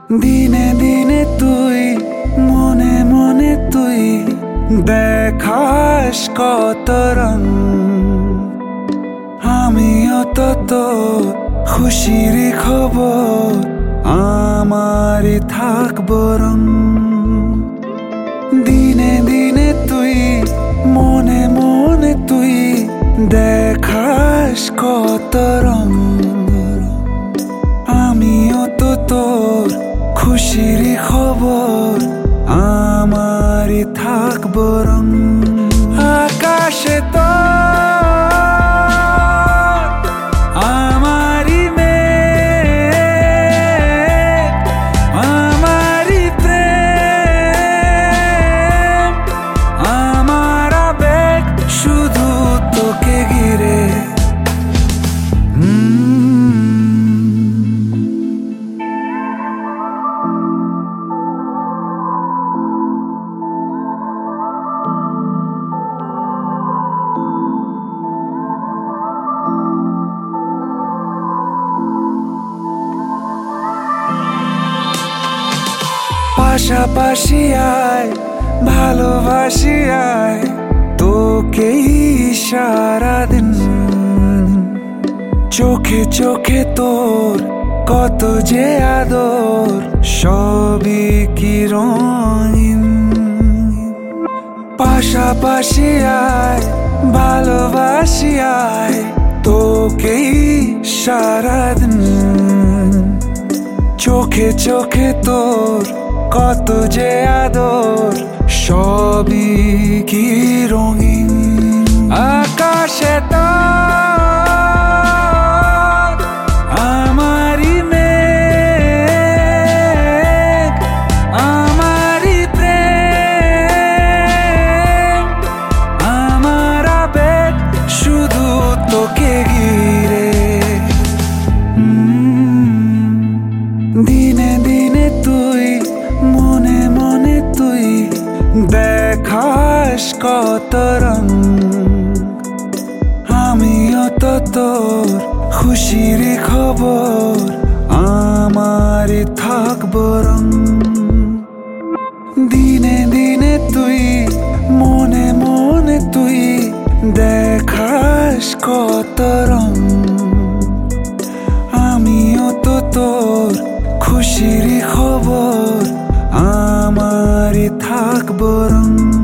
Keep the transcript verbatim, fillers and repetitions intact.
দিনে দিনে তুই মনে মনে তুই দেখাস কত রং, আমিও তো তোর খুশির খবর আমারই থাকবো রং। দিনে দিনে তুই মনে মনে তুই দেখাস কত রং, আমিও তো তোর খুশির খবর আমারই থাকবো রং। আকাশে তো আমারই মেঘ, আমারই প্রেম, আমার আবেগ শুধু তোকে ঘিরে। পাশাপাশি আয় ভালোবাসি আয় তোকেই সারাদিন, চোখে চোখে তোর কত যে আদর সবই কি রঙিন। পাশাপাশি আয় ভালোবাসি আয় তোকেই সারাদিন, চোখে চোখে তোর কত যে আদর সবই কি রঙিন। আকাশে তো আমারই মেঘ, আমারই প্রেম, আমার আবেগ শুধু তোকে ঘিরে। দিনে দিনে তুই মনে মনে তুই দেখাস কত রং, আমিও তো তোর খুশির খবর আমারই থাকবো রং। দিনে দিনে তুই মনে মনে তুই দেখাস কত রং, আমিও তো তোর খুশির খবর আমারই থাকবো রং।